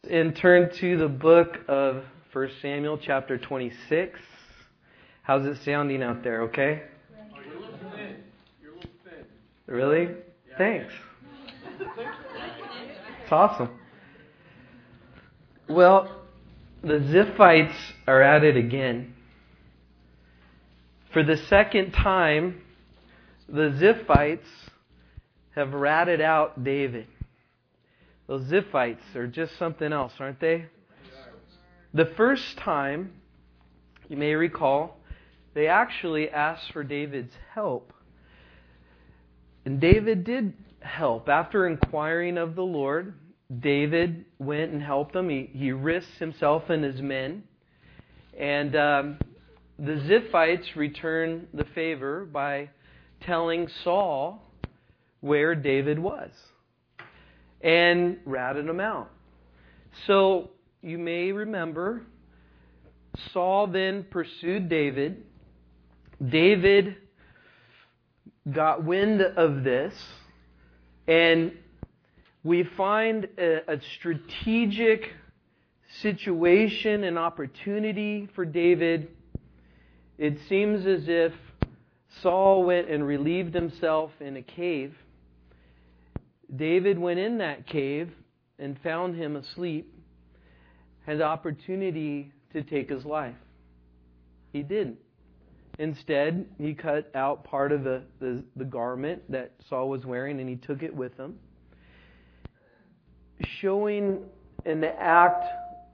And turn to the book of 1 Samuel chapter 26. How's it sounding out there, okay? You're a little thin. You're a little thin. Really? Yeah. Thanks. It's awesome. Well, the Ziphites are at it again. For the second time, the Ziphites have ratted out David. Those Ziphites are just something else, aren't they? The first time, you may recall, they actually asked for David's help. And David did help. After inquiring of the Lord, David went and helped them. He risked himself and his men. And the Ziphites returned the favor by telling Saul where David was and ratted him out. So you may remember, Saul then pursued David. David got wind of this, and we find a strategic situation and opportunity for David. It seems as if Saul went and relieved himself in a cave. David went in that cave and found him asleep, had the opportunity to take his life. He didn't. Instead, he cut out part of the garment that Saul was wearing and he took it with him, showing an act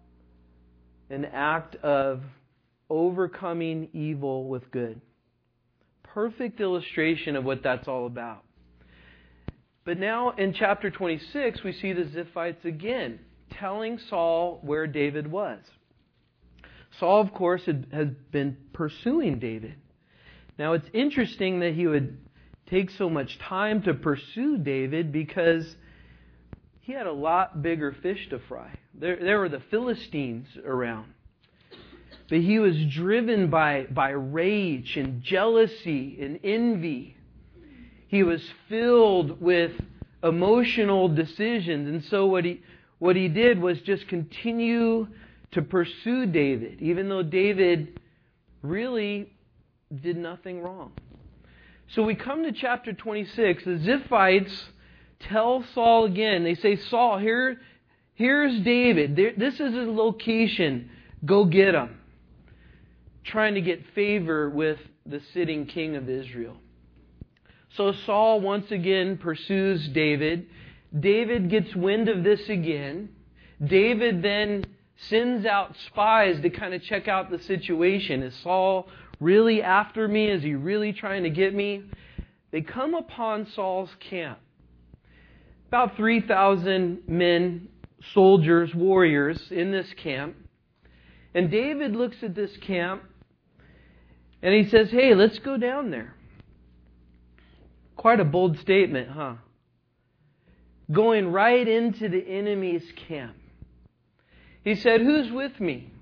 of overcoming evil with good. Perfect illustration of what that's all about. But now in chapter 26, we see the Ziphites again telling Saul where David was. Saul, of course, has been pursuing David. Now, it's interesting that he would take so much time to pursue David because he had a lot bigger fish to fry. There were the Philistines around. But he was driven by rage and jealousy and envy. He was filled with emotional decisions. And so what he did was just continue to pursue David, even though David really did nothing wrong. So we come to chapter 26. The Ziphites tell Saul again. They say, Saul, here's David. This is his location. Go get him. Trying to get favor with the sitting king of Israel. So Saul once again pursues David. David gets wind of this again. David then sends out spies to kind of check out the situation. Is Saul really after me? Is he really trying to get me? They come upon Saul's camp. About 3,000 men, soldiers, warriors in this camp. And David looks at this camp and he says, hey, let's go down there. Quite a bold statement, huh? Going right into the enemy's camp. He said, who's with me?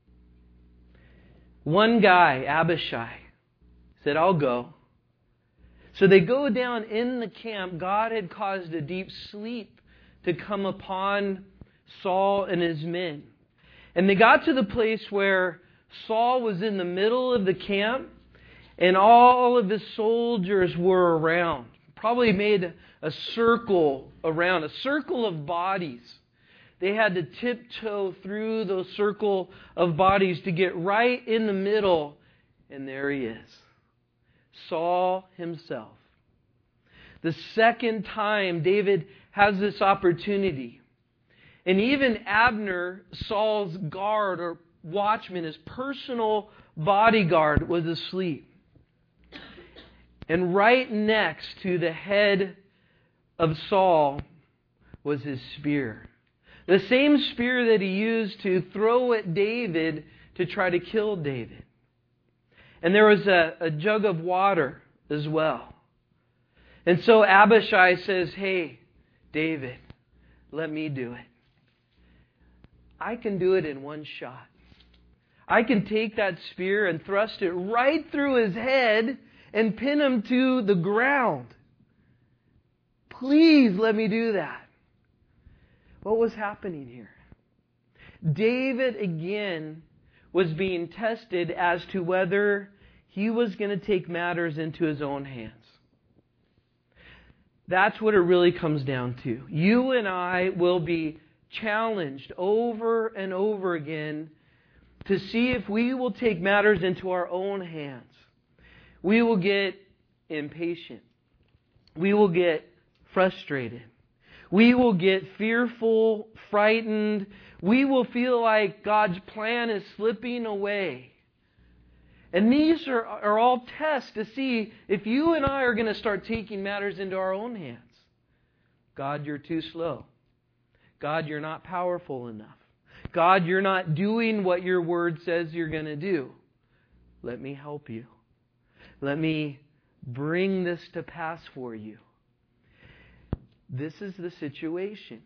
One guy, Abishai, said, I'll go. So they go down in the camp. God had caused a deep sleep to come upon Saul and his men. And they got to the place where Saul was in the middle of the camp and all of his soldiers were around. Probably made a circle around, a circle of bodies. They had to tiptoe through those circle of bodies to get right in the middle. And there he is. Saul himself. The second time David has this opportunity. And even Abner, Saul's guard or watchman, his personal bodyguard, was asleep. And right next to the head of Saul was his spear. The same spear that he used to throw at David to try to kill David. And there was a jug of water as well. And so Abishai says, hey, David, let me do it. I can do it in one shot. I can take that spear and thrust it right through his head and pin him to the ground. Please let me do that. What was happening here? David again was being tested as to whether he was going to take matters into his own hands. That's what it really comes down to. You and I will be challenged over and over again to see if we will take matters into our own hands. We will get impatient. We will get frustrated. We will get fearful, frightened. We will feel like God's plan is slipping away. And these are all tests to see if you and I are going to start taking matters into our own hands. God, you're too slow. God, you're not powerful enough. God, you're not doing what your word says you're going to do. Let me help you. Let me bring this to pass for you. This is the situation.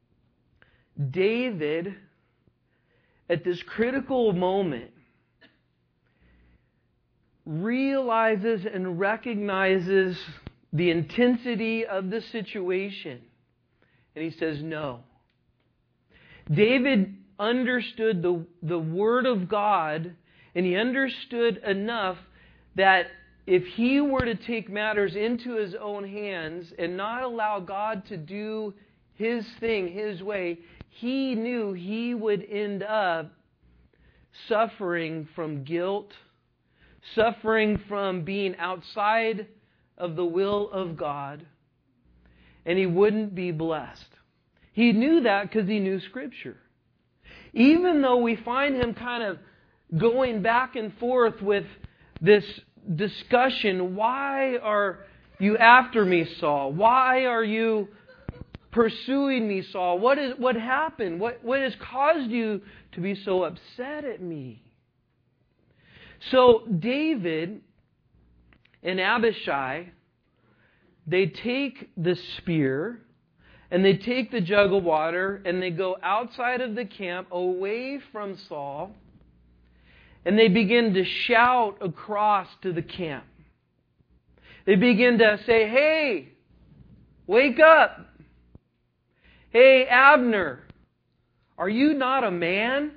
David, at this critical moment, realizes and recognizes the intensity of the situation. And he says, no. David understood the Word of God, and he understood enough that if he were to take matters into his own hands and not allow God to do His thing, His way, he knew he would end up suffering from guilt, suffering from being outside of the will of God, and he wouldn't be blessed. He knew that because he knew Scripture. Even though we find him kind of going back and forth with this discussion, why are you after me, Saul? Why are you pursuing me, Saul? What happened? What has caused you to be so upset at me? So David and Abishai, they take the spear and they take the jug of water and they go outside of the camp away from Saul and they begin to shout across to the camp. They begin to say, hey, wake up. Hey, Abner, are you not a man?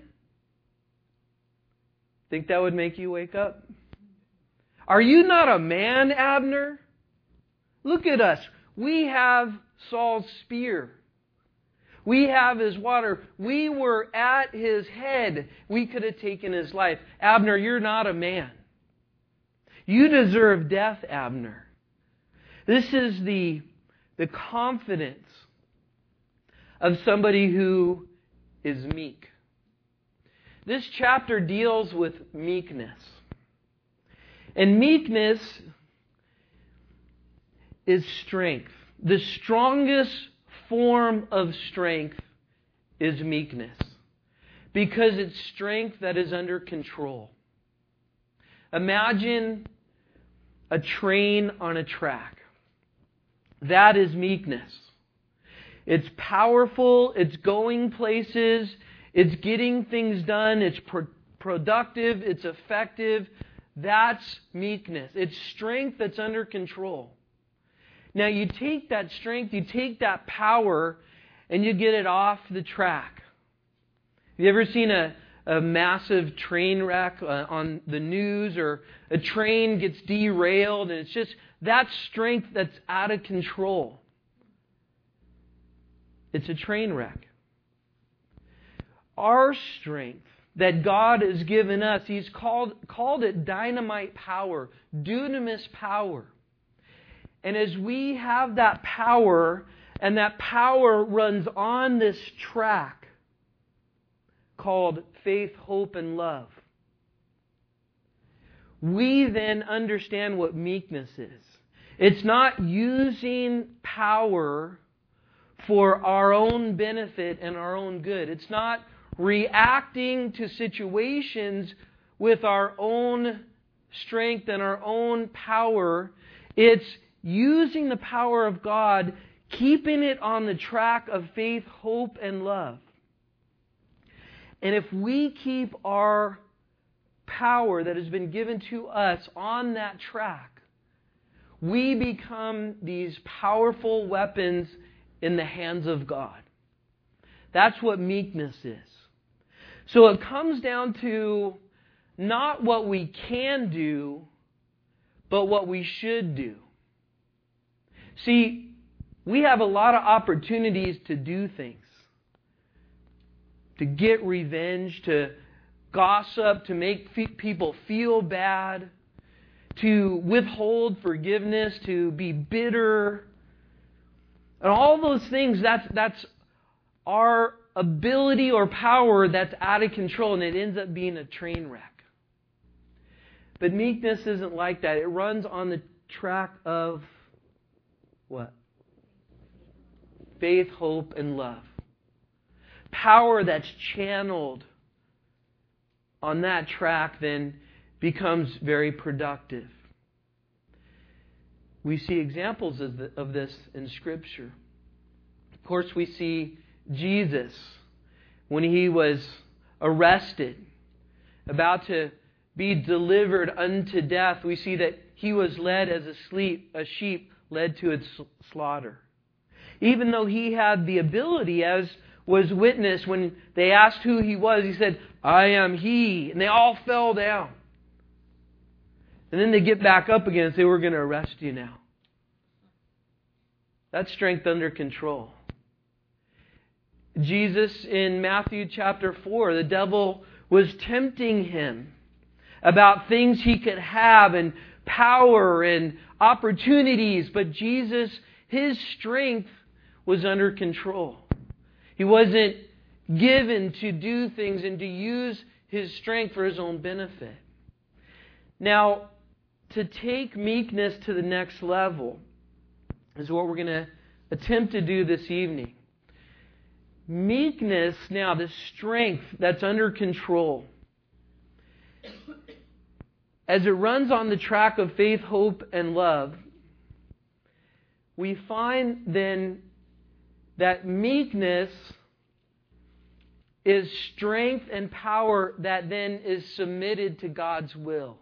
Think that would make you wake up? Are you not a man, Abner? Look at us. We have Saul's spear. We have his water. We were at his head. We could have taken his life. Abner, you're not a man. You deserve death, Abner. This is the confidence of somebody who is meek. This chapter deals with meekness. And meekness is strength. The strongest form of strength is meekness. Because it's strength that is under control. Imagine a train on a track. That is meekness. It's powerful, it's going places, it's getting things done, it's productive, it's effective. That's meekness. It's strength that's under control. Now you take that strength, you take that power, and you get it off the track. Have you ever seen a massive train wreck on the news, or a train gets derailed, and it's just that strength that's out of control? It's a train wreck. Our strength that God has given us, He's called it dynamite power, dunamis power. And as we have that power, and that power runs on this track called faith, hope, and love, we then understand what meekness is. It's not using power for our own benefit and our own good. It's not reacting to situations with our own strength and our own power. It's using the power of God, keeping it on the track of faith, hope, and love. And if we keep our power that has been given to us on that track, we become these powerful weapons in the hands of God. That's what meekness is. So it comes down to not what we can do, but what we should do. See, we have a lot of opportunities to do things. To get revenge, to gossip, to make people feel bad, to withhold forgiveness, to be bitter. And all those things, that's our ability or power that's out of control, and it ends up being a train wreck. But meekness isn't like that. It runs on the track of what? Faith, hope, and love. Power that's channeled on that track then becomes very productive. We see examples of this in Scripture. Of course, we see Jesus when He was arrested, about to be delivered unto death. We see that He was led as a sheep led to its slaughter. Even though He had the ability, as was witnessed when they asked who He was, He said, "I am He." And they all fell down. And then they get back up again and say, "We're going to arrest you now." That's strength under control. Jesus in Matthew chapter 4, the devil was tempting Him about things He could have and power and opportunities. But Jesus, His strength was under control. He wasn't given to do things and to use His strength for His own benefit. Now, to take meekness to the next level is what we're going to attempt to do this evening. Meekness, now, the strength that's under control, as it runs on the track of faith, hope, and love, we find then that meekness is strength and power that then is submitted to God's will.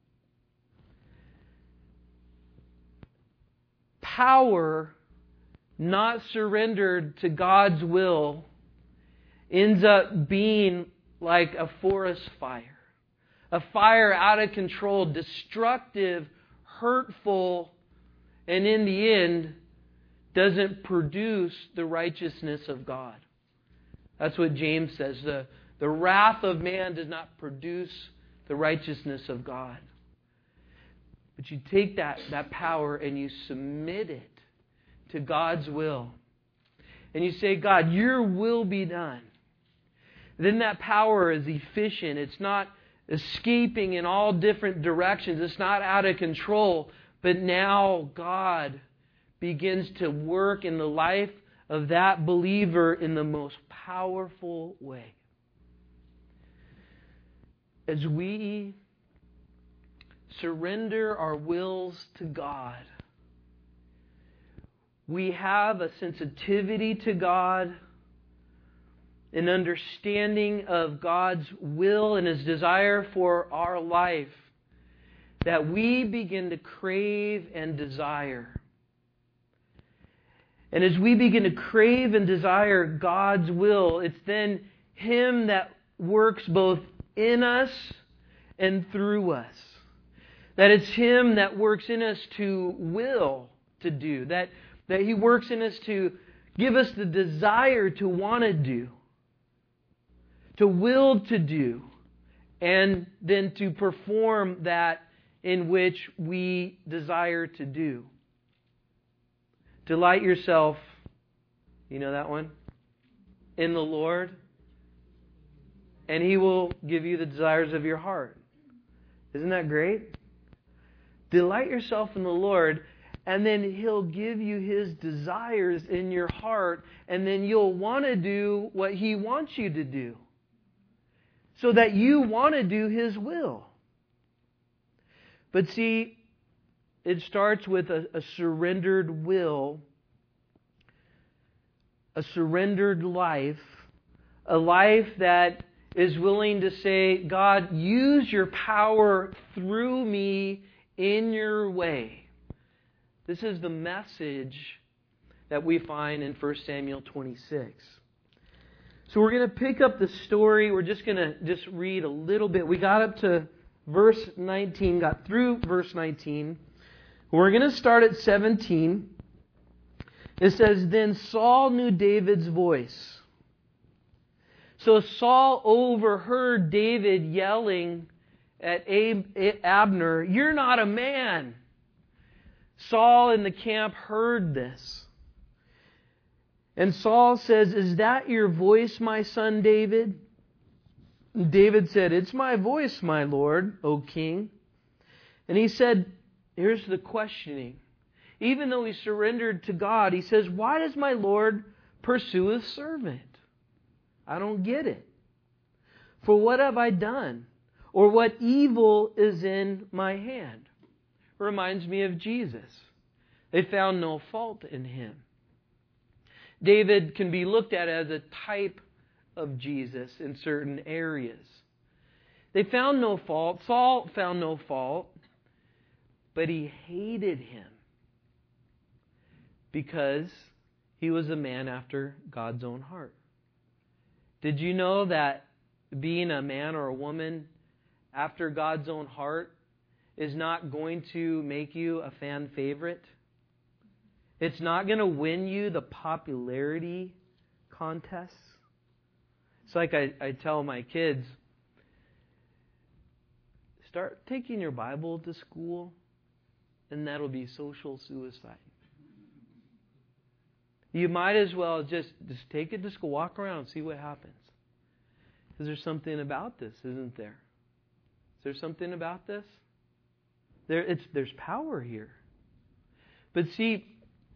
Power not surrendered to God's will ends up being like a forest fire. A fire out of control, destructive, hurtful, and in the end doesn't produce the righteousness of God. That's what James says. The wrath of man does not produce the righteousness of God. But you take that power and you submit it to God's will. And you say, "God, your will be done." Then that power is efficient. It's not escaping in all different directions. It's not out of control. But now God begins to work in the life of that believer in the most powerful way. As we surrender our wills to God, we have a sensitivity to God, an understanding of God's will and His desire for our life, that we begin to crave and desire. And as we begin to crave and desire God's will, it's then Him that works both in us and through us. That it's Him that works in us to will to do. That He works in us to give us the desire to want to do. To will to do. And then to perform that in which we desire to do. Delight yourself, you know that one? In the Lord, and He will give you the desires of your heart. Isn't that great? Delight yourself in the Lord, and then He'll give you His desires in your heart, and then you'll want to do what He wants you to do. So that you want to do His will. But see, it starts with a surrendered will, a surrendered life, a life that is willing to say, "God, use your power through me in your way." This is the message that we find in 1 Samuel 26. So we're going to pick up the story. We're just going to read a little bit. We got up to verse 19, got through verse 19. We're going to start at 17. It says, "Then Saul knew David's voice." So Saul overheard David yelling at Abner, "You're not a man." Saul in the camp heard this. And Saul says, "Is that your voice, my son David?" And David said, "It's my voice, my lord, O king." And he said, here's the questioning. Even though he surrendered to God, he says, "Why does my lord pursue his servant? I don't get it. For what have I done? Or what evil is in my hand?" Reminds me of Jesus. They found no fault in Him. David can be looked at as a type of Jesus in certain areas. They found no fault. Saul found no fault. But he hated him because he was a man after God's own heart. Did you know that being a man or a woman after God's own heart is not going to make you a fan favorite? It's not going to win you the popularity contests. It's like I tell my kids, start taking your Bible to school, and that'll be social suicide. You might as well just take it to school, walk around and see what happens. Because there's something about this, isn't there? Is there something about this? There's power here. But see,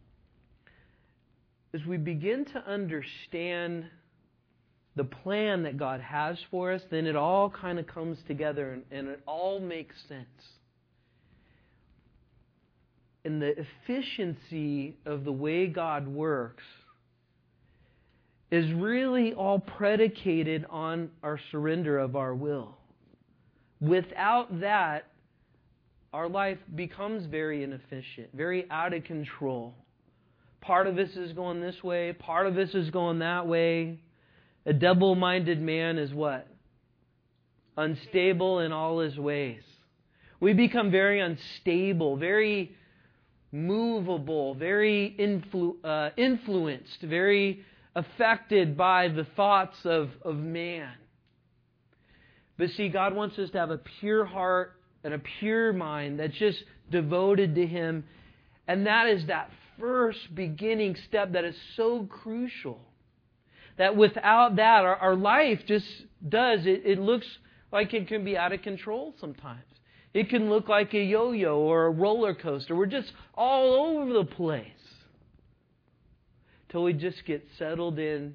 as we begin to understand the plan that God has for us, then it all kind of comes together and it all makes sense. And the efficiency of the way God works is really all predicated on our surrender of our will. Without that, our life becomes very inefficient, very out of control. Part of us is going this way, part of us is going that way. A double-minded man is what? Unstable in all his ways. We become very unstable, very movable, very influenced, very affected by the thoughts of man. But see, God wants us to have a pure heart and a pure mind that's just devoted to Him. And that is that first beginning step that is so crucial. That without that, our life just does. It looks like it can be out of control sometimes. It can look like a yo-yo or a roller coaster. We're just all over the place. Till we just get settled in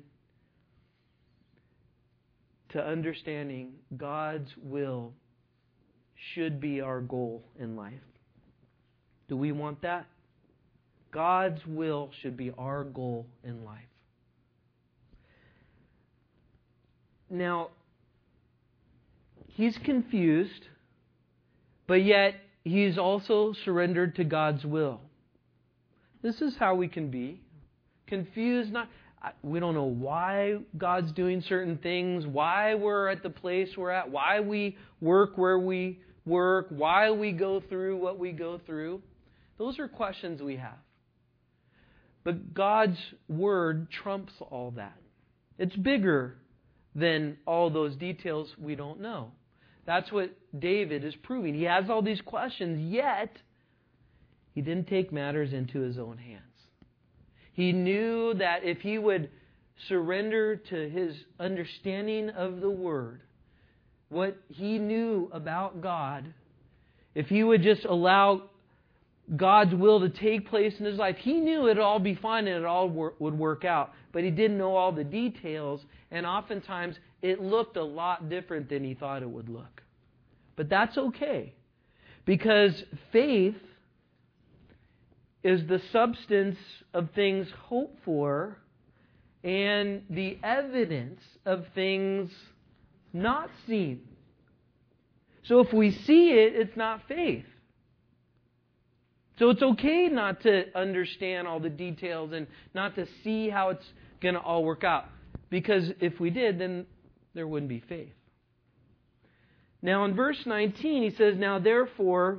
to understanding God's will should be our goal in life. Do we want that? God's will should be our goal in life. Now, he's confused, but yet he's also surrendered to God's will. This is how we can be. Confused, we don't know why God's doing certain things, why we're at the place we're at, why we work where we work, why we go through what we go through. Those are questions we have. But God's Word trumps all that. It's bigger than all those details we don't know. That's what David is proving. He has all these questions, yet he didn't take matters into his own hands. He knew that if he would surrender to his understanding of the Word, what he knew about God, if he would just allow God's will to take place in his life, he knew it would all be fine and it all would work out. But he didn't know all the details, and oftentimes it looked a lot different than he thought it would look. But that's okay, because faith is the substance of things hoped for and the evidence of things not seen. So if we see it, it's not faith. So it's okay not to understand all the details and not to see how it's going to all work out. Because if we did, then there wouldn't be faith. Now in verse 19, he says, "Now therefore,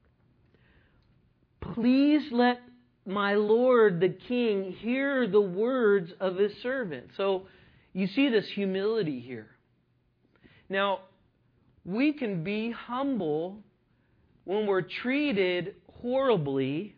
please let my Lord the King hear the words of his servant." So you see this humility here. Now, we can be humble when we're treated horribly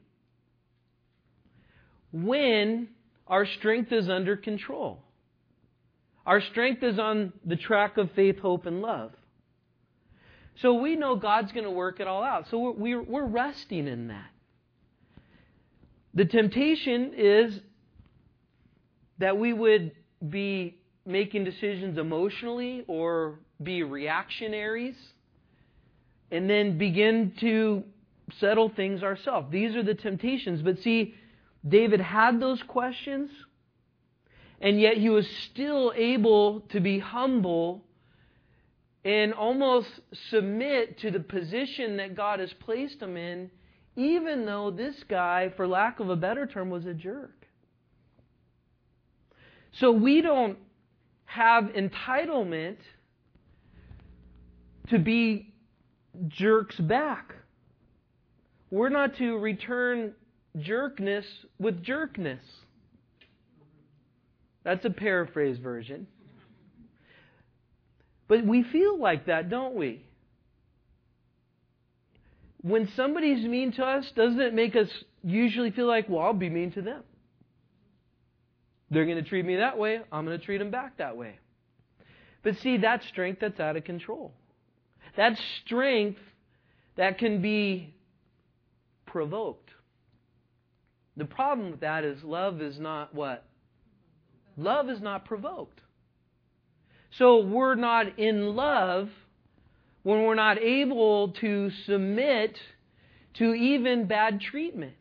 when our strength is under control. Our strength is on the track of faith, hope, and love. So we know God's going to work it all out. So we're resting in that. The temptation is that we would be making decisions emotionally or be reactionaries and then begin to settle things ourselves. These are the temptations. But see, David had those questions, and yet he was still able to be humble and almost submit to the position that God has placed him in, even though this guy, for lack of a better term, was a jerk. So we don't have entitlement to be jerks back. We're not to return jerkness with jerkness. That's a paraphrase version. But we feel like that, don't we? When somebody's mean to us, doesn't it make us usually feel like, well, I'll be mean to them? They're going to treat me that way, I'm going to treat them back that way. But see, that's strength that's out of control. That's strength that can be provoked. The problem with that is love is not what? Love is not provoked. So we're not in love when we're not able to submit to even bad treatment.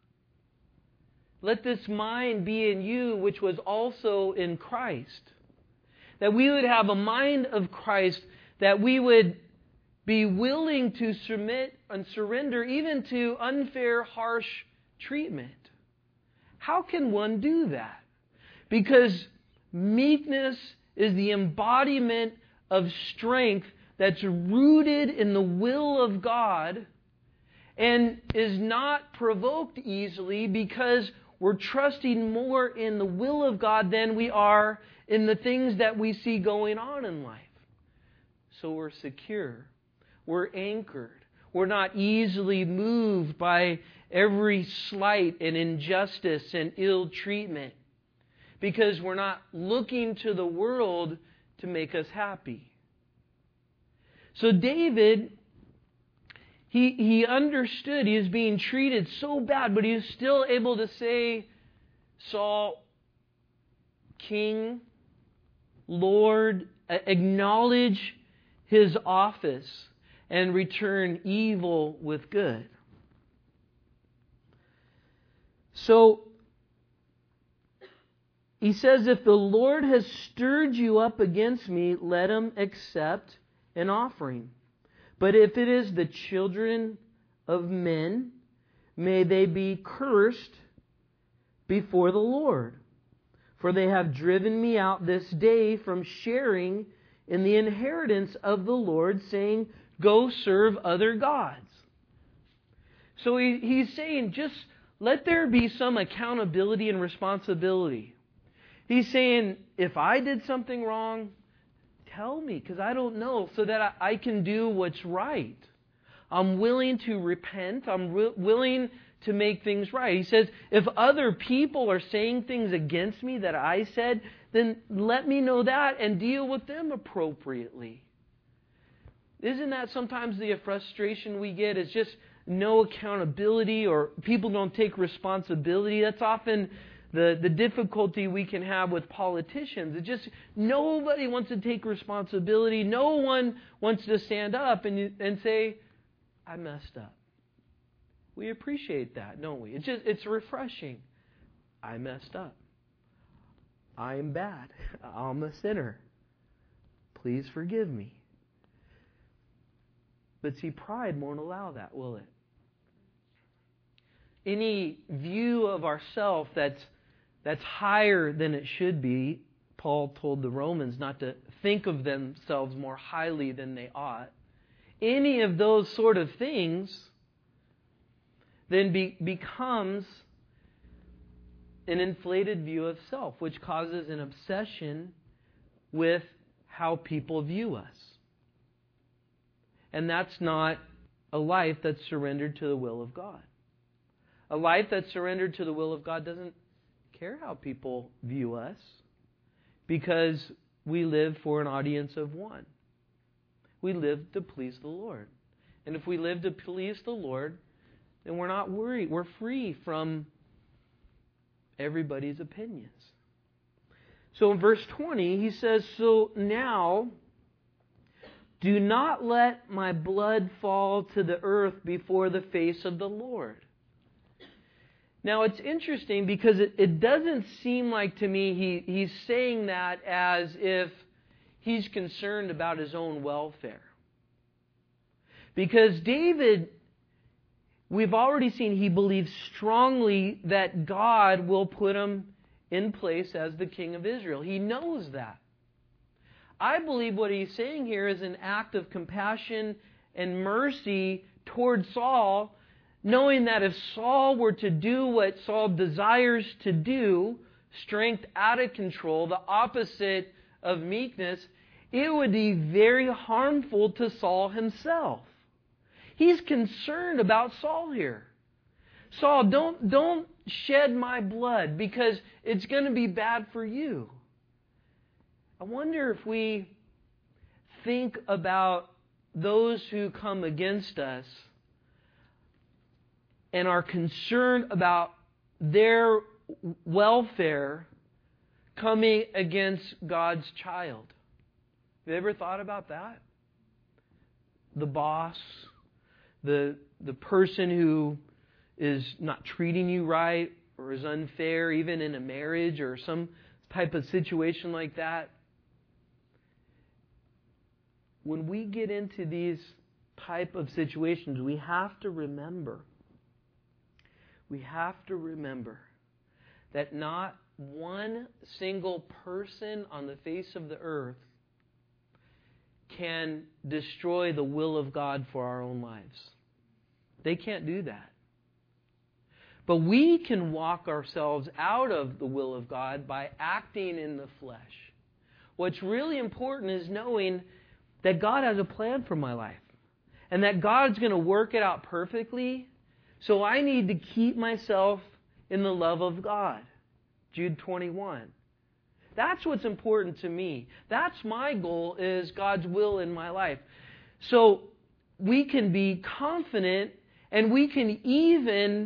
Let this mind be in you, which was also in Christ. That we would have a mind of Christ, that we would be willing to submit and surrender even to unfair, harsh treatment. How can one do that? Because meekness is the embodiment of strength that's rooted in the will of God and is not provoked easily because we're trusting more in the will of God than we are in the things that we see going on in life. So we're secure. We're anchored. We're not easily moved by every slight and injustice and ill treatment because we're not looking to the world to make us happy. So David, he understood he was being treated so bad, but he was still able to say, Saul, King, Lord, acknowledge his office and return evil with good. So he says, if the Lord has stirred you up against me, let him accept an offering. But if it is the children of men, may they be cursed before the Lord. For they have driven me out this day from sharing in the inheritance of the Lord, saying, go serve other gods. So he's saying, just let there be some accountability and responsibility. He's saying, if I did something wrong, tell me, because I don't know, so that I can do what's right. I'm willing to repent. I'm willing to make things right. He says, if other people are saying things against me that I said, then let me know that and deal with them appropriately. Isn't that sometimes the frustration we get? Is just no accountability, or people don't take responsibility. That's often the difficulty we can have with politicians. It's just nobody wants to take responsibility. No one wants to stand up and say, I messed up. We appreciate that, don't we? It's refreshing. I messed up. I am bad. I'm a sinner. Please forgive me. But see, pride won't allow that, will it? Any view of ourself that's higher than it should be, Paul told the Romans not to think of themselves more highly than they ought. Any of those sort of things then becomes an inflated view of self, which causes an obsession with how people view us. And that's not a life that's surrendered to the will of God. A life that's surrendered to the will of God doesn't care how people view us, because we live for an audience of one. We live to please the Lord. And if we live to please the Lord, then we're not worried. We're free from everybody's opinions. So in verse 20, he says, "So now, do not let my blood fall to the earth before the face of the Lord." Now it's interesting because it doesn't seem like to me he's saying that as if he's concerned about his own welfare. Because David, we've already seen he believes strongly that God will put him in place as the king of Israel. He knows that. I believe what he's saying here is an act of compassion and mercy toward Saul, knowing that if Saul were to do what Saul desires to do, strength out of control, the opposite of meekness, it would be very harmful to Saul himself. He's concerned about Saul here. Saul, don't shed my blood because it's going to be bad for you. I wonder if we think about those who come against us and are concerned about their welfare coming against God's child. Have you ever thought about that? The boss, the person who is not treating you right or is unfair, even in a marriage or some type of situation like that. When we get into these type of situations, we have to remember that not one single person on the face of the earth can destroy the will of God for our own lives. They can't do that. But we can walk ourselves out of the will of God by acting in the flesh. What's really important is knowing that God has a plan for my life and that God's going to work it out perfectly. So I need to keep myself in the love of God. Jude 21. That's what's important to me. That's my goal, is God's will in my life. So we can be confident, and we can even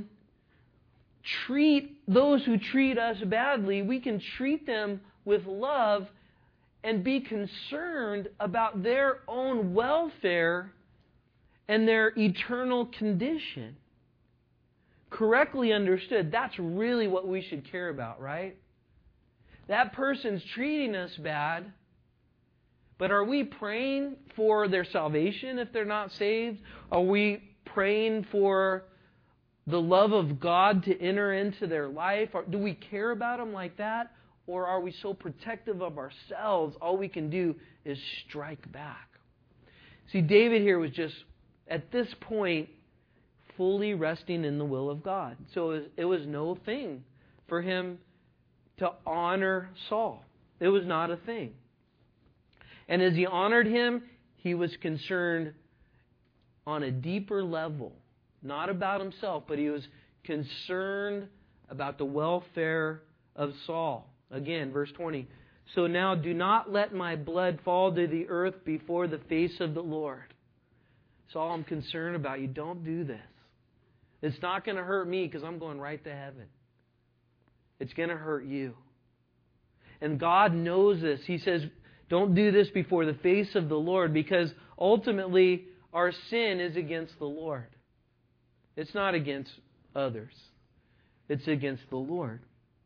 treat those who treat us badly, we can treat them with love and be concerned about their own welfare and their eternal condition. Correctly understood, that's really what we should care about, right? That person's treating us bad, but are we praying for their salvation if they're not saved? Are we praying for the love of God to enter into their life? Or do we care about them like that? Or are we so protective of ourselves, all we can do is strike back? See, David here was just, at this point, fully resting in the will of God. So it was no thing for him to honor Saul. It was not a thing. And as he honored him, he was concerned on a deeper level. Not about himself, but he was concerned about the welfare of Saul. Again, verse 20. So now do not let my blood fall to the earth before the face of the Lord. Saul, I'm concerned about you. Don't do this. It's not going to hurt me because I'm going right to heaven. It's going to hurt you. And God knows this. He says, don't do this before the face of the Lord, because ultimately our sin is against the Lord. It's not against others. It's against the Lord.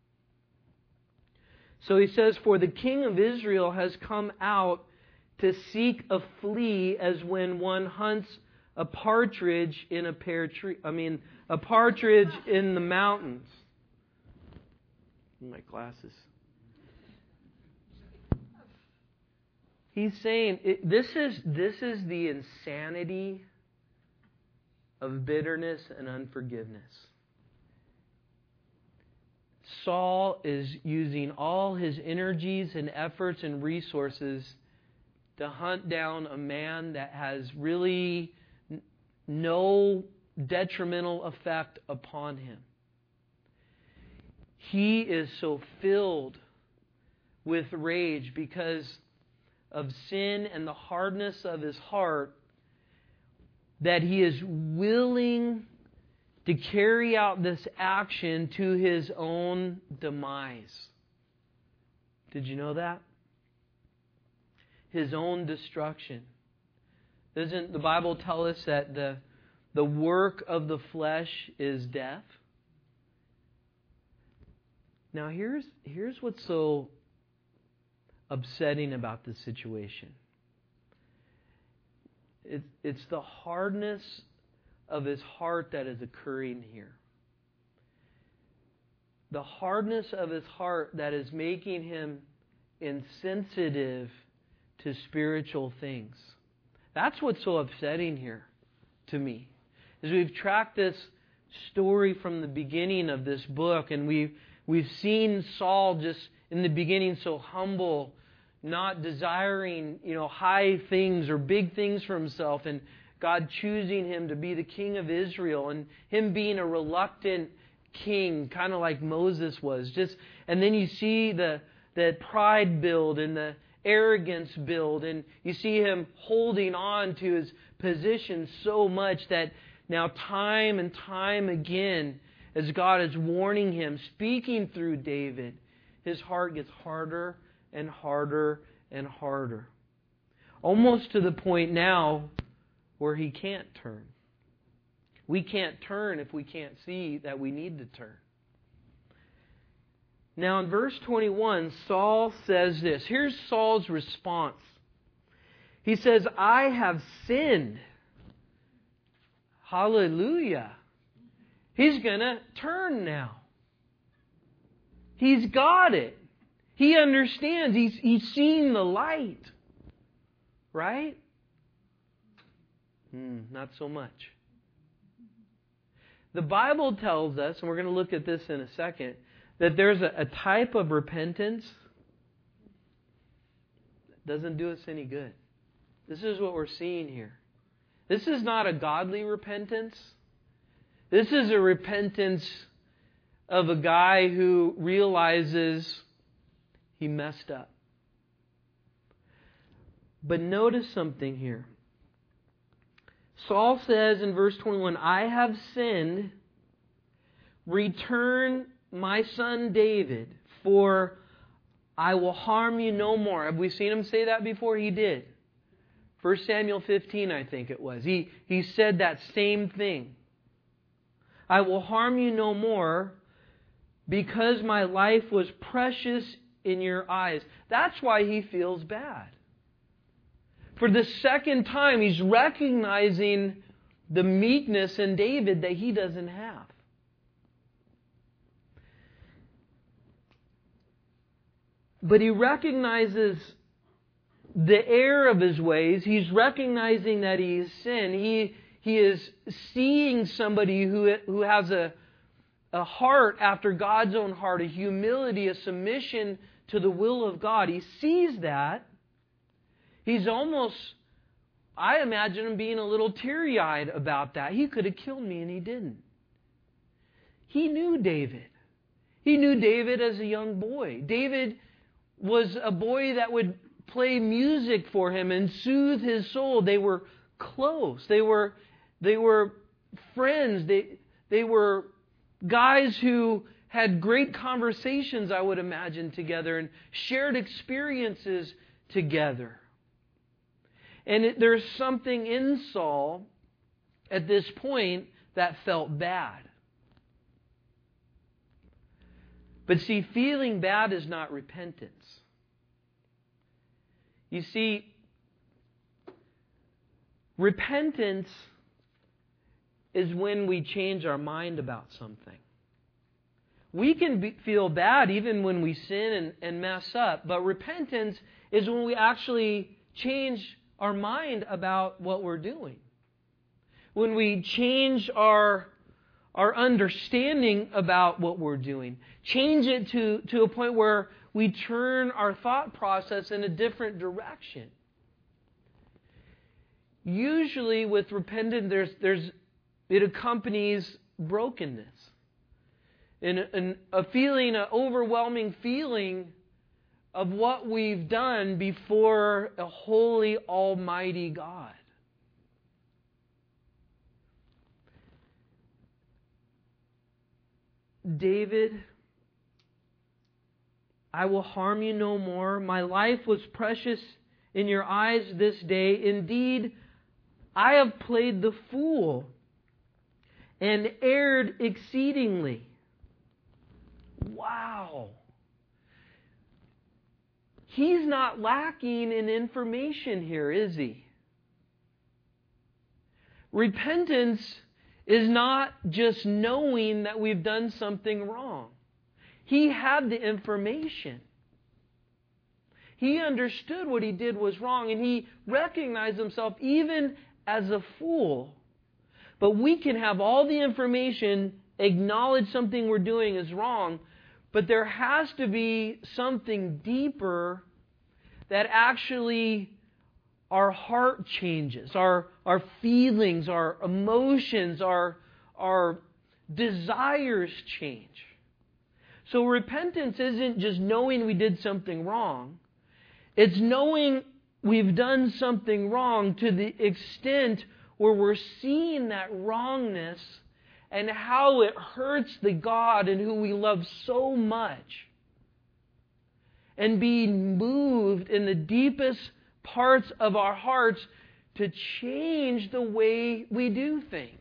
So he says, for the king of Israel has come out to seek a flea as when one hunts a partridge in a pear tree. A partridge in the mountains. My glasses. He's saying this is the insanity of bitterness and unforgiveness. Saul is using all his energies and efforts and resources to hunt down a man that has really no detrimental effect upon him. He is so filled with rage because of sin and the hardness of his heart that he is willing to carry out this action to his own demise. Did you know that? His own destruction. Doesn't the Bible tell us that the work of the flesh is death? Now here's what's so upsetting about this situation. It's the hardness of his heart that is occurring here. The hardness of his heart that is making him insensitive to spiritual things. That's what's so upsetting here to me. As we've tracked this story from the beginning of this book, and we've seen Saul just in the beginning so humble, not desiring, high things or big things for himself, and God choosing him to be the king of Israel, and him being a reluctant king, kind of like Moses was. And then you see the pride build and the arrogance build, and you see him holding on to his position so much that now time and time again, as God is warning him, speaking through David, his heart gets harder and harder and harder. Almost to the point now where he can't turn. We can't turn if we can't see that we need to turn. Now in verse 21, Saul says this. Here's Saul's response. He says, I have sinned. Hallelujah. He's going to turn now. He's got it. He understands. He's seen the light. Right? Not so much. The Bible tells us, and we're going to look at this in a second, that there's a type of repentance that doesn't do us any good. This is what we're seeing here. This is not a godly repentance. This is a repentance of a guy who realizes he messed up. But notice something here. Saul says in verse 21, I have sinned. Return my son David, for I will harm you no more. Have we seen him say that before? He did. 1 Samuel 15, I think it was. He said that same thing. I will harm you no more because my life was precious in your eyes. That's why he feels bad. For the second time, he's recognizing the meekness in David that he doesn't have. But he recognizes the error of his ways. He's recognizing that he has sinned. He is seeing somebody who has a heart after God's own heart, a humility, a submission to the will of God. He sees that. He's almost, I imagine him being a little teary-eyed about that. He could have killed me and he didn't. He knew David. He knew David as a young boy. David was a boy that would play music for him and soothe his soul. They were close. They were friends. They were guys who had great conversations, I would imagine, together and shared experiences together. And there's something in Saul at this point that felt bad. But see, feeling bad is not repentance. You see, repentance is when we change our mind about something. We can feel bad even when we sin and mess up, but repentance is when we actually change our mind about what we're doing. When we change our understanding about what we're doing. Change it to a point where we turn our thought process in a different direction. Usually with repentance, it accompanies brokenness. And a feeling, an overwhelming feeling of what we've done before a holy, almighty God. David, I will harm you no more. My life was precious in your eyes this day. Indeed, I have played the fool and erred exceedingly. Wow. He's not lacking in information here, is he? Repentance is not just knowing that we've done something wrong. He had the information. He understood what he did was wrong, and he recognized himself even as a fool. But we can have all the information, acknowledge something we're doing is wrong, but there has to be something deeper that actually our heart changes, our feelings, our emotions, our desires change. So repentance isn't just knowing we did something wrong. It's knowing we've done something wrong to the extent where we're seeing that wrongness and how it hurts the God and who we love so much. And being moved in the deepest parts of our hearts to change the way we do things.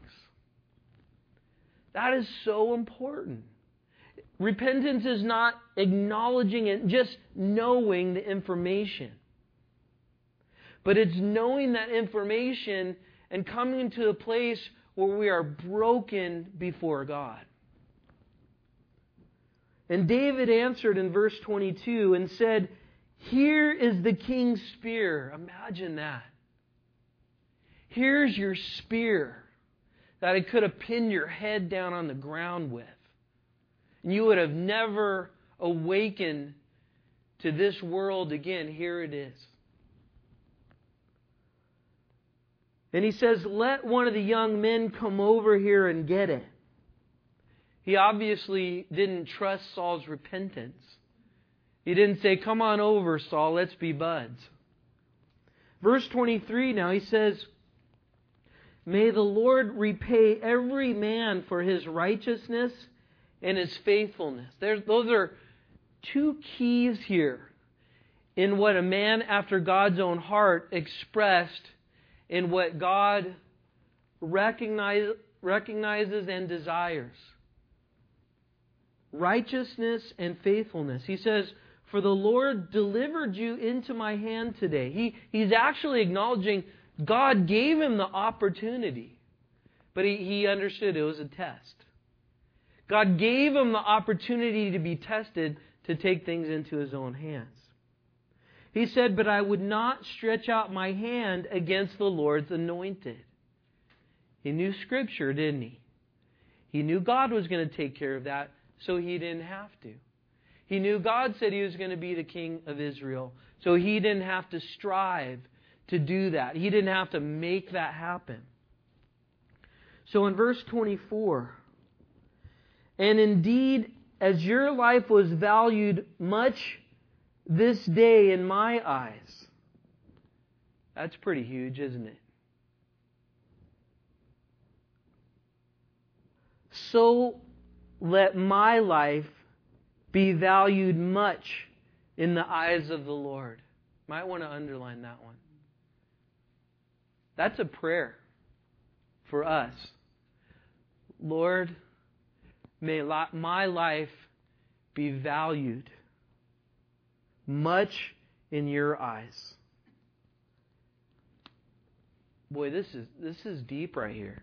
That is so important. Repentance is not acknowledging it, just knowing the information. But it's knowing that information and coming to a place where we are broken before God. And David answered in verse 22 and said, "Here is the king's spear." Imagine that. Here's your spear that I could have pinned your head down on the ground with. And you would have never awakened to this world again. Here it is. And he says, "Let one of the young men come over here and get it." He obviously didn't trust Saul's repentance. He didn't say, "Come on over, Saul, let's be buds." Verse 23 now, he says, "May the Lord repay every man for his righteousness and his faithfulness." Those are two keys here in what a man after God's own heart expressed in what God recognizes and desires. Righteousness and faithfulness. He says, "For the Lord delivered you into my hand today." He's actually acknowledging God gave him the opportunity, but he understood it was a test. God gave him the opportunity to be tested to take things into his own hands. He said, "But I would not stretch out my hand against the Lord's anointed." He knew Scripture, didn't he? He knew God was going to take care of that, so he didn't have to. He knew God said he was going to be the king of Israel, so he didn't have to strive to do that. He didn't have to make that happen. So in verse 24, "And indeed, as your life was valued much this day in my eyes." That's pretty huge, isn't it? "So let my life be valued much in the eyes of the Lord." Might want to underline that one. That's a prayer for us. Lord, may my life be valued much in your eyes. Boy, this is deep right here.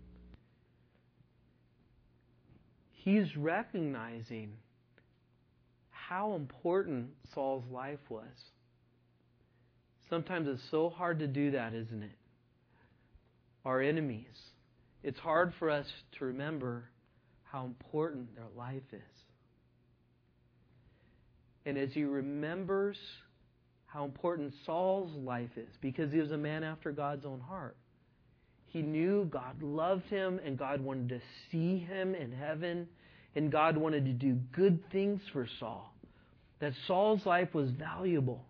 He's recognizing how important Saul's life was. Sometimes it's so hard to do that, isn't it? Our enemies. It's hard for us to remember how important their life is. And as he remembers how important Saul's life is, because he was a man after God's own heart, he knew God loved him and God wanted to see him in heaven, and God wanted to do good things for Saul. That Saul's life was valuable.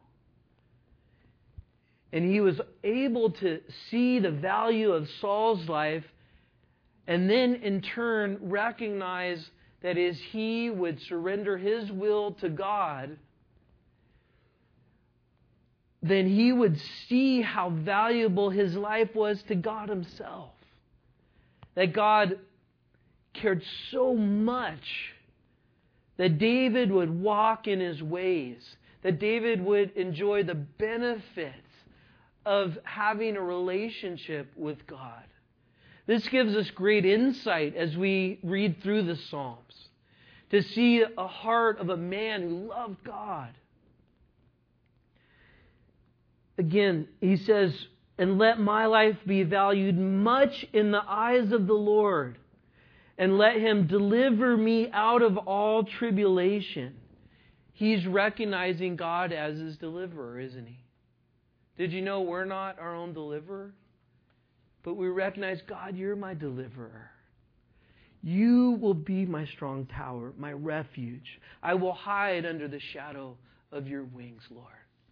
And he was able to see the value of Saul's life and then in turn recognize that as he would surrender his will to God, then he would see how valuable his life was to God Himself. That God cared so much that David would walk in His ways, that David would enjoy the benefits of having a relationship with God. This gives us great insight as we read through the Psalms, to see a heart of a man who loved God. Again, he says, "And let my life be valued much in the eyes of the Lord, and let Him deliver me out of all tribulation." He's recognizing God as his deliverer, isn't he? Did you know we're not our own deliverer? But we recognize, God, you're my deliverer. You will be my strong tower, my refuge. I will hide under the shadow of your wings, Lord.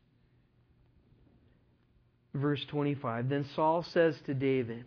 Verse 25, then Saul says to David,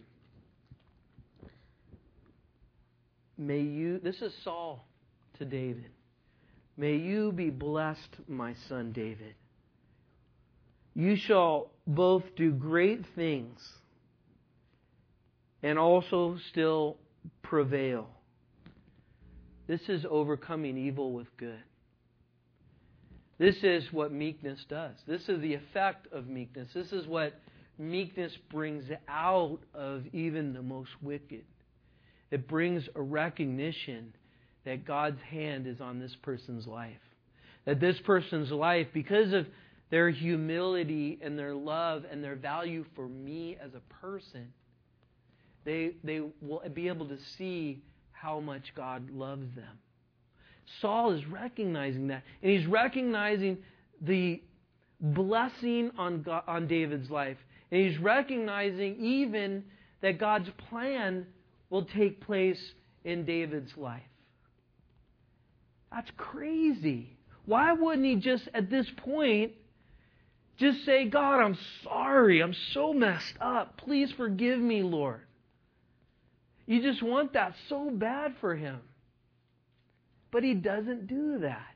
"May you," this is Saul to David, "may you be blessed, my son David. You shall both do great things and also still prevail." This is overcoming evil with good. This is what meekness does. This is the effect of meekness. This is what meekness brings out of even the most wicked. It brings a recognition that God's hand is on this person's life. That this person's life, because of their humility and their love and their value for me as a person, they will be able to see how much God loves them. Saul is recognizing that. And he's recognizing the blessing on David's life. And he's recognizing even that God's plan will take place in David's life. That's crazy. Why wouldn't he just, at this point, just say, "God, I'm sorry. I'm so messed up. Please forgive me, Lord." You just want that so bad for him. But he doesn't do that.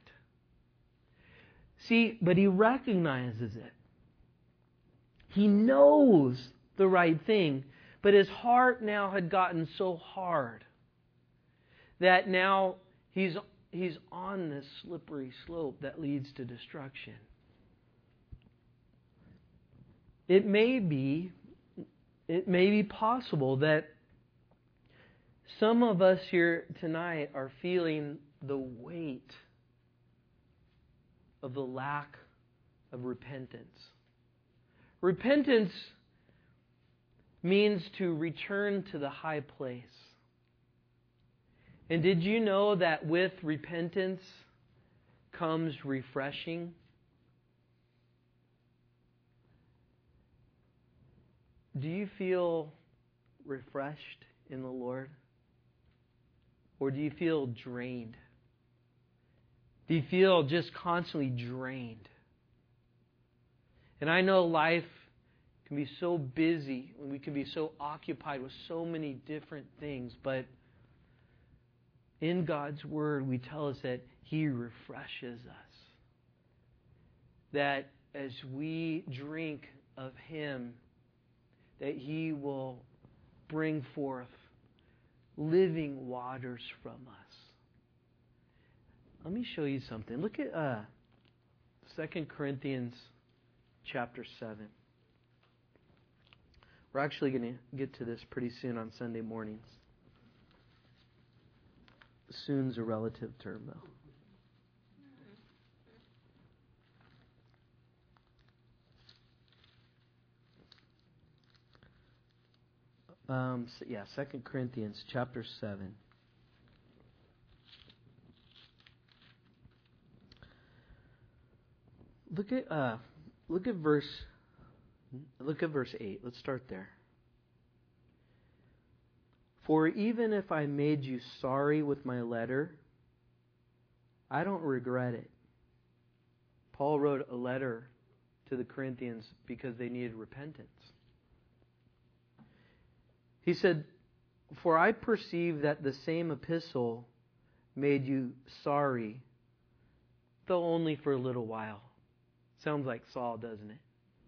See, but he recognizes it. He knows the right thing, but his heart now had gotten so hard that now he's on this slippery slope that leads to destruction. It may be possible that some of us here tonight are feeling the weight of the lack of repentance. Repentance means to return to the high place. And did you know that with repentance comes refreshing? Do you feel refreshed in the Lord? Or do you feel drained? Do you feel just constantly drained? And I know life can be so busy and we can be so occupied with so many different things, but in God's Word we tell us that He refreshes us. That as we drink of Him, that He will bring forth living waters from us. Let me show you something. Look at 2 Corinthians chapter 7. We're actually going to get to this pretty soon on Sunday mornings. Soon's a relative term, though. 2 Corinthians chapter 7. Look at verse 8. Let's start there. For even if I made you sorry with my letter, I don't regret it. Paul wrote a letter to the Corinthians because they needed repentance. He said, for I perceive that the same epistle made you sorry, though only for a little while. Sounds like Saul, doesn't it?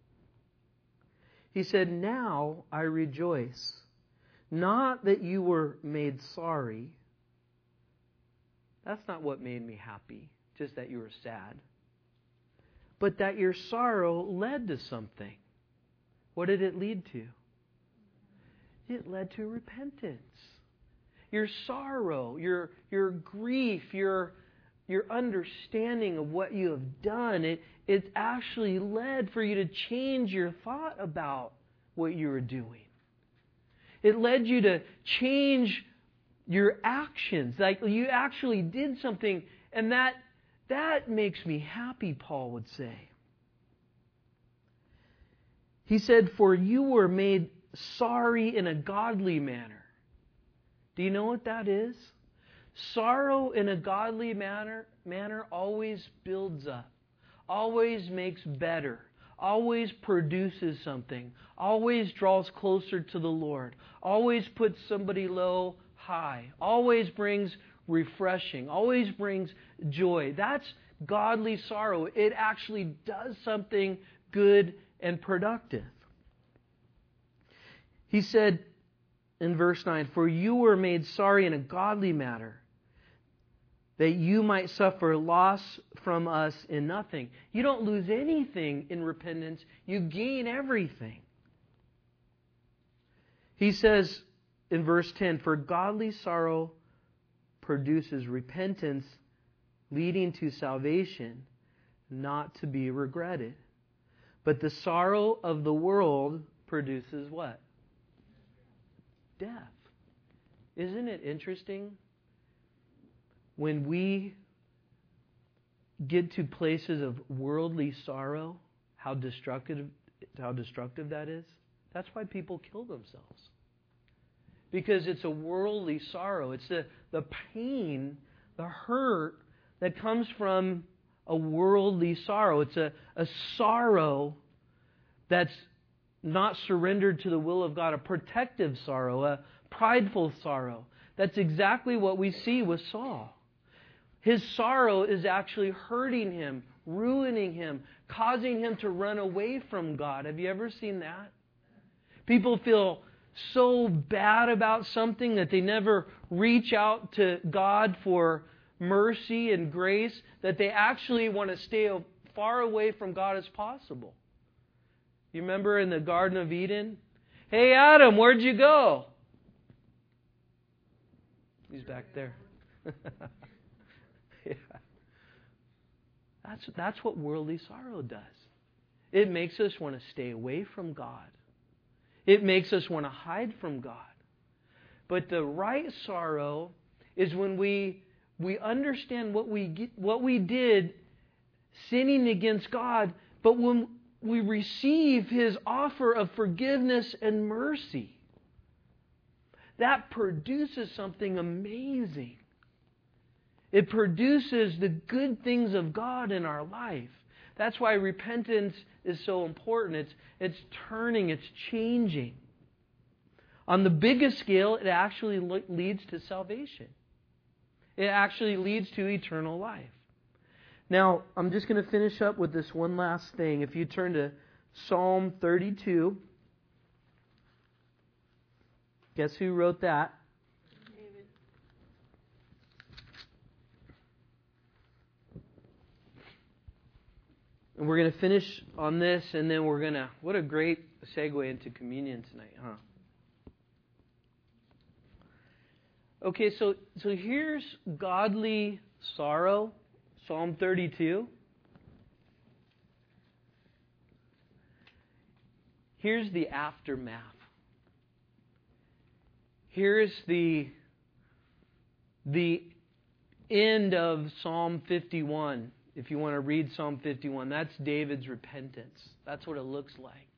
He said, now I rejoice, not that you were made sorry. That's not what made me happy, just that you were sad. But that your sorrow led to something. What did it lead to? It led to repentance. Your sorrow, your grief, your understanding of what you have done, it actually led for you to change your thought about what you were doing. It led you to change your actions. Like you actually did something, and that makes me happy, Paul would say. He said, for you were made sorry in a godly manner. Do you know what that is? Sorrow in a godly manner always builds up, always makes better, always produces something, always draws closer to the Lord, always puts somebody low high, always brings refreshing, always brings joy. That's godly sorrow. It actually does something good and productive. He said in verse 9, for you were made sorry in a godly manner, that you might suffer loss from us in nothing. You don't lose anything in repentance. You gain everything. He says in verse 10, for godly sorrow produces repentance, leading to salvation, not to be regretted. But the sorrow of the world produces what? Death. Isn't it interesting? When we get to places of worldly sorrow, how destructive that is. That's why people kill themselves. Because it's a worldly sorrow. It's the pain, the hurt that comes from a worldly sorrow. It's a sorrow that's not surrendered to the will of God, a protective sorrow, a prideful sorrow. That's exactly what we see with Saul. His sorrow is actually hurting him, ruining him, causing him to run away from God. Have you ever seen that? People feel so bad about something that they never reach out to God for mercy and grace, that they actually want to stay as far away from God as possible. You remember in the Garden of Eden? Hey, Adam, where'd you go? He's back there. Yeah. That's what worldly sorrow does. It makes us want to stay away from God. It makes us want to hide from God. But the right sorrow is when we understand what we did sinning against God, but when we receive His offer of forgiveness and mercy, that produces something amazing. It produces the good things of God in our life. That's why repentance is so important. It's turning, it's changing. On the biggest scale, it actually leads to salvation. It actually leads to eternal life. Now, I'm just going to finish up with this one last thing. If you turn to Psalm 32, guess who wrote that? And we're going to finish on this, and then we're going to... What a great segue into communion tonight, huh? Okay, so here's godly sorrow, Psalm 32. Here's the aftermath. Here's the end of Psalm 51. If you want to read Psalm 51, that's David's repentance. That's what it looks like.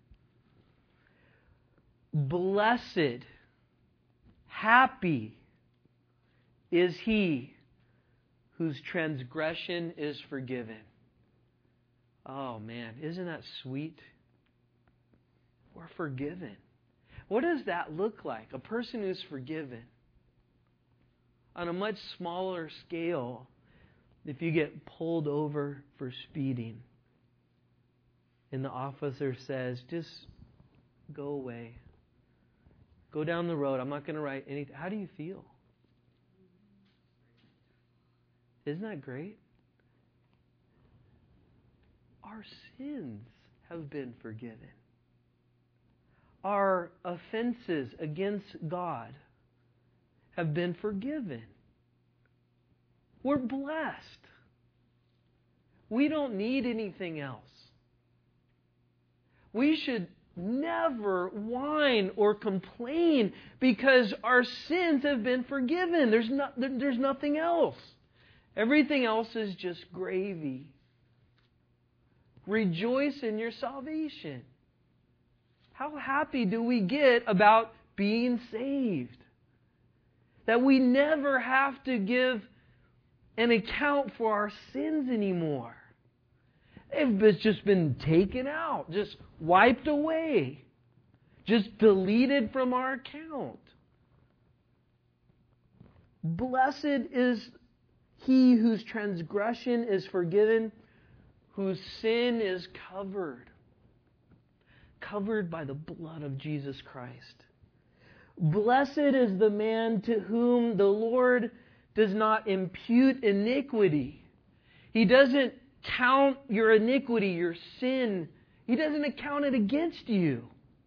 Blessed, happy is he whose transgression is forgiven. Oh man, isn't that sweet? We're forgiven. What does that look like? A person who's forgiven. On a much smaller scale, if you get pulled over for speeding and the officer says, just go away. Go down the road. I'm not going to write anything. How do you feel? Isn't that great? Our sins have been forgiven. Our offenses against God have been forgiven. We're blessed. We don't need anything else. We should never whine or complain because our sins have been forgiven. There's nothing else. Everything else is just gravy. Rejoice in your salvation. How happy do we get about being saved? That we never have to give an account for our sins anymore. They've just been taken out, just wiped away, just deleted from our account. Blessed is he whose transgression is forgiven, whose sin is covered by the blood of Jesus Christ. Blessed is the man to whom the Lord does not impute iniquity. He doesn't count your iniquity, your sin. He doesn't account it against you.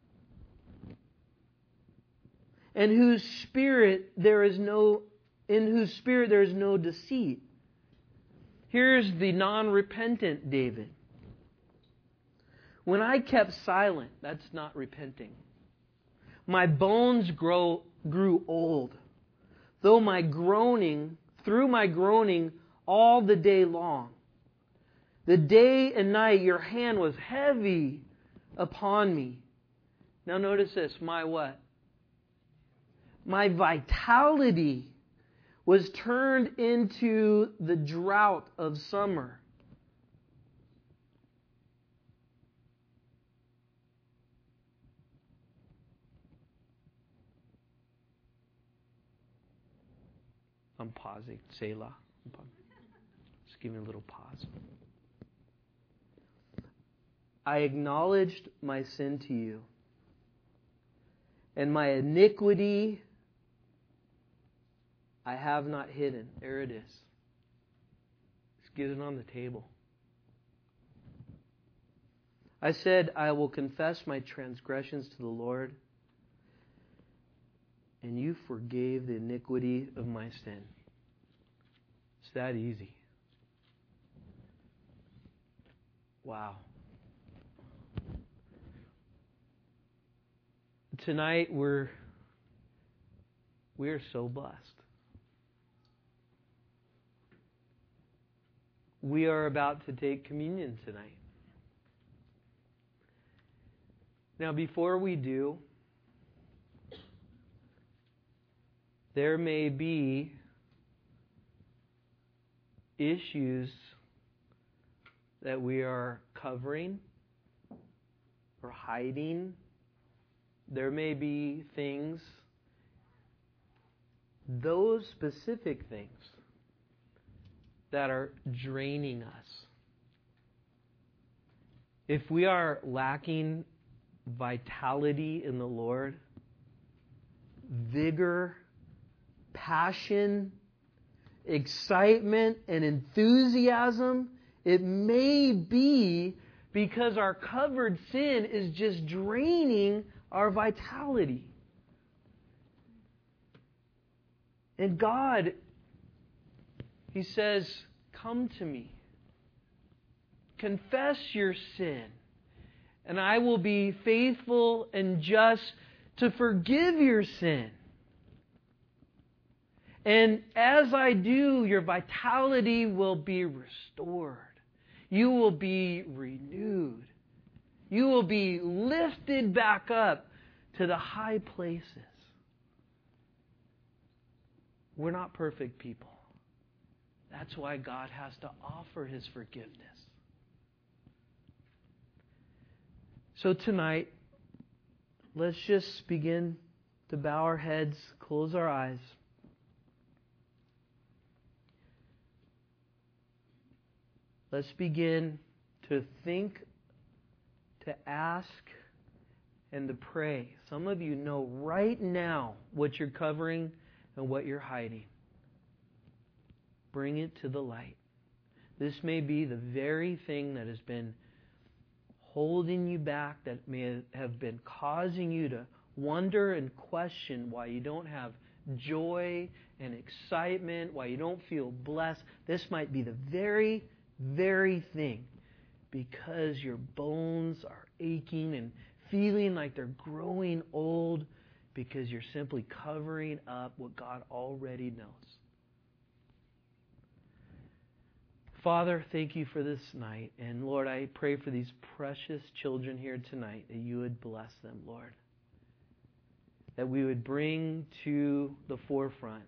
And in whose spirit there is no deceit. Here's the non-repentant David. When I kept silent, that's not repenting. My bones grew old, through my groaning all the day long. The day and night your hand was heavy upon me. Now notice this, my what? My vitality was turned into the drought of summer. I'm pausing. Selah. Just give me a little pause. I acknowledged my sin to you, and my iniquity I have not hidden. There it is. Let's get it on the table. I said, I will confess my transgressions to the Lord, and you forgave the iniquity of my sin. It's that easy. Wow. Tonight we are so blessed. We are about to take communion tonight. Now, before we do, there may be issues that we are covering or hiding. There may be things, those specific things, that are draining us. If we are lacking vitality in the Lord, vigor, passion, excitement, and enthusiasm, it may be because our covered sin is just draining our vitality. And God, He says, come to me. Confess your sin, and I will be faithful and just to forgive your sin And as I do, your vitality will be restored. You will be renewed. You will be lifted back up to the high places. We're not perfect people. That's why God has to offer His forgiveness. So tonight, let's just begin to bow our heads, close our eyes. Let's begin to think, to ask, and to pray. Some of you know right now what you're covering and what you're hiding. Bring it to the light. This may be the very thing that has been holding you back, that may have been causing you to wonder and question why you don't have joy and excitement, why you don't feel blessed. This might be the very thing, because your bones are aching and feeling like they're growing old, because you're simply covering up what God already knows. Father, thank you for this night. And Lord, I pray for these precious children here tonight, that you would bless them, Lord. That we would bring to the forefront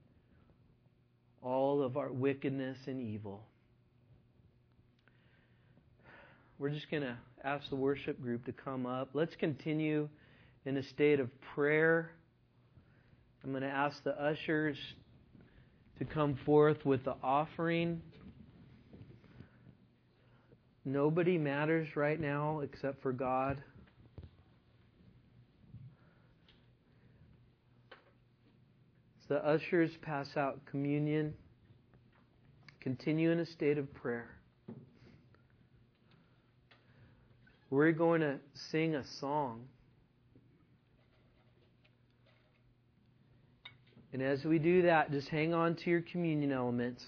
all of our wickedness and evil. We're just going to ask the worship group to come up. Let's continue in a state of prayer. I'm going to ask the ushers to come forth with the offering. Nobody matters right now except for God. As the ushers pass out communion, continue in a state of prayer. We're going to sing a song. And as we do that, just hang on to your communion elements.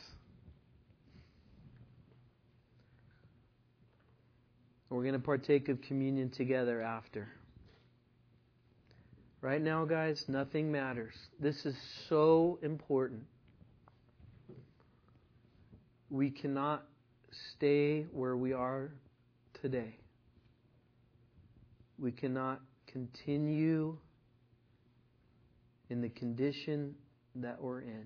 We're going to partake of communion together after. Right now, guys, nothing matters. This is so important. We cannot stay where we are today. We cannot continue in the condition that we're in.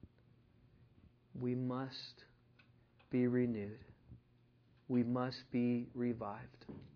We must be renewed. We must be revived.